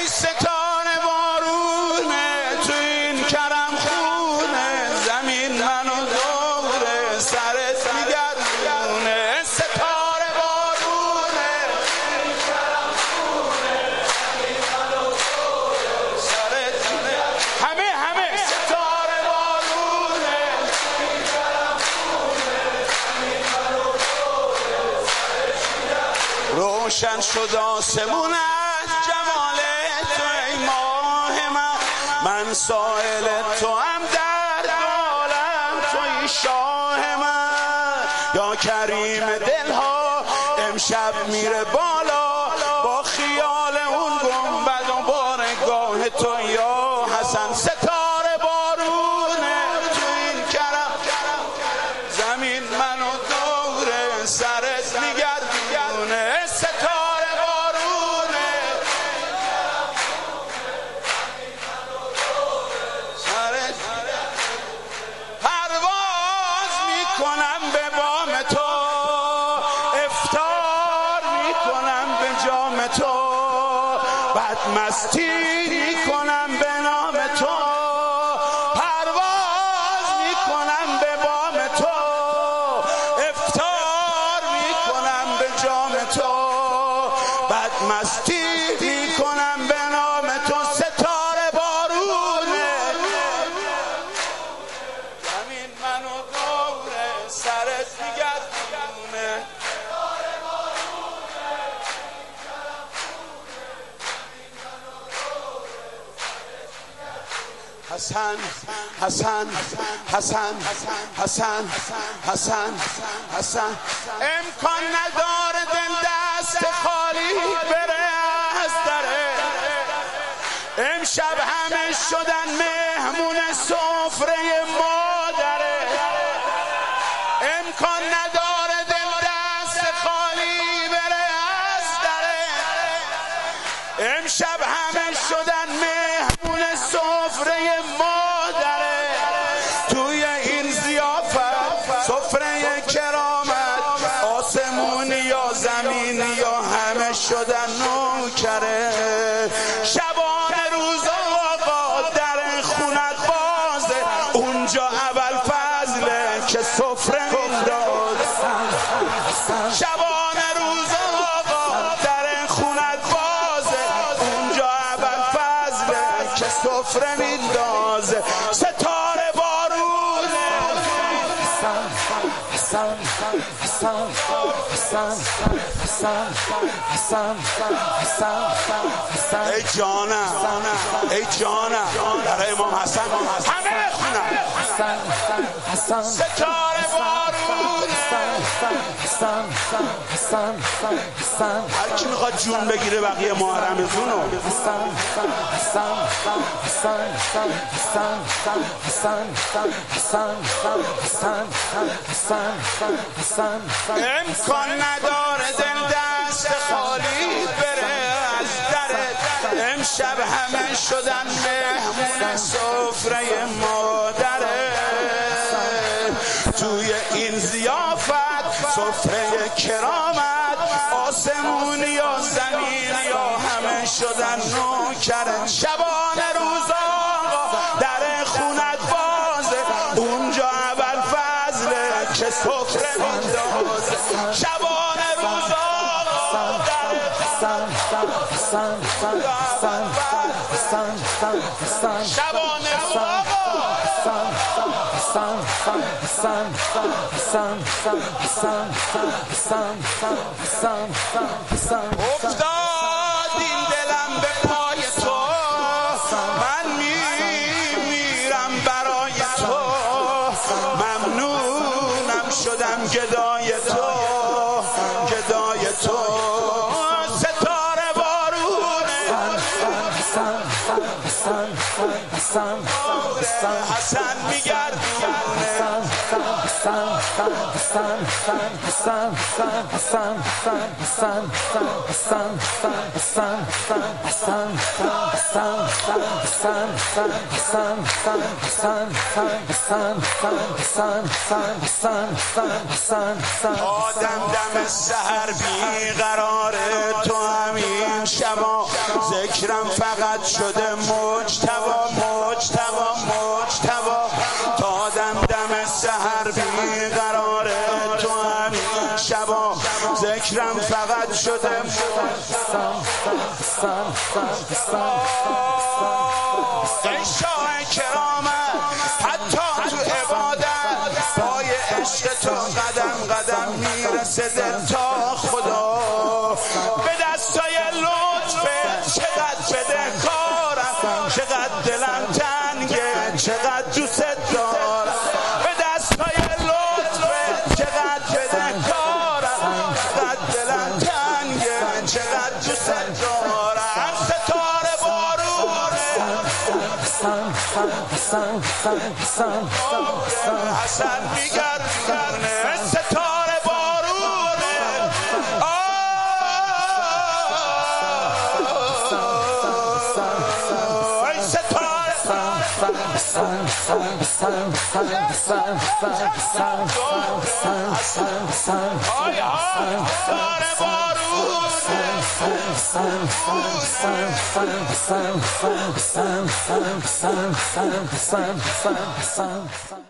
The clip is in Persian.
ای ستاره بارونه تو این کرم خونه، زمین منو دوره سرت میگردونه. ستاره بارونه تو این کرم خونه، زمین منو دوره سرت میگردونه. همه ستاره بارونه تو این کرم خونه، زمین منو دوره سرت میگردونه. روشن شد آسمون از جمال تو ای ماه من سائل تو هم در عالم توی شاه من. یا کریم دلها امشب میره بالا با خیال اون گنبد و بارگاه تو یا حسن. ستاره بارونه تو این کرم زمین منو دوره سرت میگردونه. ستاره بارونه سرت پرواز میکنم به بام تو، افطار میکنم به جام تو، بعد مستی میکنم به نام تو. پرواز میکنم به بام تو، افطار میکنم به جام تو، بعد مستی میکنم به نام تو. ستاره بارونه زمین منو دوره سرت میگردونه. حسن حسن حسن حسن حسن حسن امکان نداره دل دست خالی بره از دره. امشب همه شدن مهمون سفره مادره. امکان نداره دل دست خالی بره از دره. امشب همه شدن مهمون سفره مادره. توی این ضیافت سفره کرامت، آسمونی یا زمینی یا همه شدن نوکره. شبانه روز آقا در خونت بازه، اونجا اول فضله که سفره مینداز. شبانه روز آقا در خونت بازه، اونجا اول فضله که سفره میندازه. ستاره بارونه ای جانم ای جانم برای امام حسن همه بخونم. ستاره بارونه هر کی میخواد جون بگیره بقیه محرمتونو. امکان نداره دل دست خالی بره از درت. امشب همه شدن مهمون سفره مادره. توی این ضیافت سفره کرامت، آسمونی یا زمینی یا همه شدن نوکره. شبانه روز آقا در خونت بازه، اونجا اول فضله که سفره میندازه. شبانه روز آقا در شبانه روز افتاد این دلم به پای تو، من میمیرم برای تو. ممنونم شدم گدای تو گدای تو. ستاره بارونه حسن میگردونه. آدم دم سحر بیقراره تو همین شبا ذکرم فقط شده مجتبا مجتبا مجتبا تا دم سحر بیقراره تو همین شبا ذکرم فقط شده ای شاه کرامت حتی تو عبادت پای عشق تو قدم قدم میرسه دل تا خدا به دستای لطفه چقدر بدهکارم چقدر دلم تنگه چقدر دوست دارم به دستای لطفه چقدر بدهکارم چقدر دلم تنگه چقدر دوست دارم ستاره بارونه حسن میگردونه ستاره بارونه ای ستاره ستاره بارونه